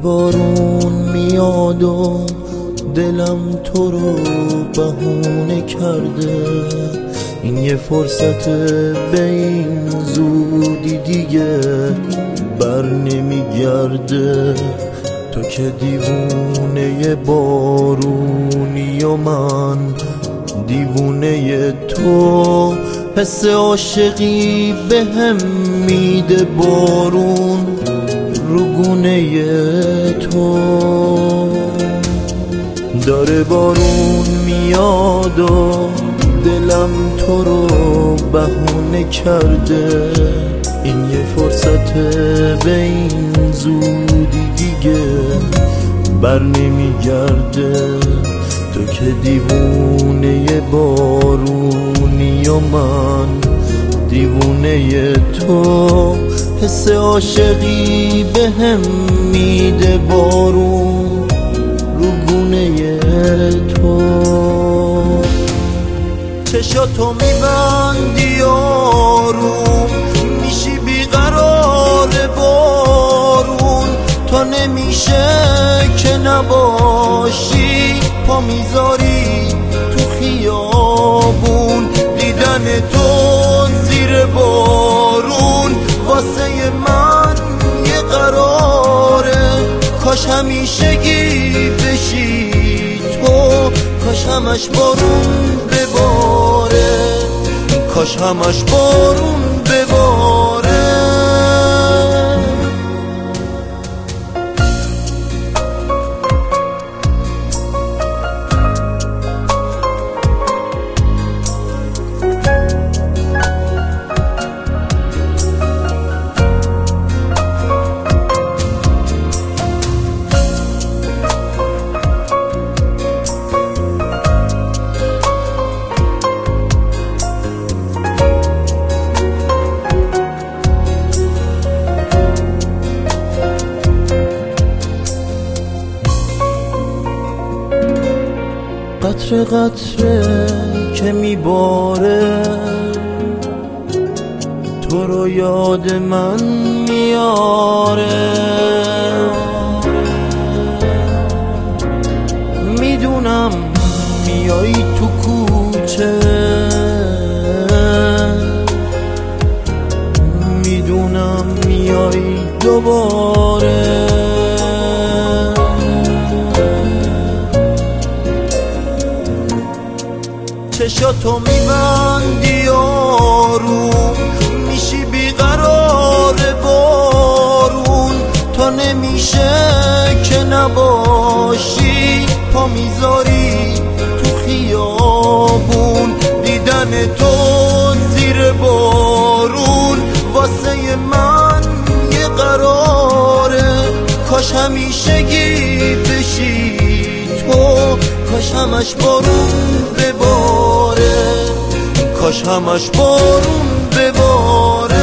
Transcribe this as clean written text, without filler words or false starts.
بارون میاد و دلم تو رو بهونه کرده. این یه فرصت به این زودی دیگه بر نمیگرده. تو که دیوونه بارونی و من دیوونه تو. حس عاشقی به هم میده بارون رو گونه تو. داره بارون میاد و دلم تو رو بهونه کرده. این یه فرصت به این زودی دیگه بر نمیگرده. تو که دیوونه بارونی و من دیوونه تو. حس عاشقی به هم میده بارون رو گونه تو. چشاتو میبندی آروم میشی بیقرار بارون. تا نمیشه که نباشی پا میذاری تو خیابون. دیدن تو زیر بارون واسه من یه قراره. کاش همیشگی بشی تو. کاش همش بارون بباره. کاش همش بارون بباره. قطره قطره که میباره تو رو یاد من میاره. میدونم میای تو کوچه. میدونم میای دوباره. چشاتو میبندی آروم میشی بیقرار بارون. تا نمیشه که نباشی پا میذاری تو خیابون. دیدن تو زیر بارون واسه من یه قراره. کاش همیشگی بشی تو. کاش همش بارون بباره. کاش همش بارون بباره.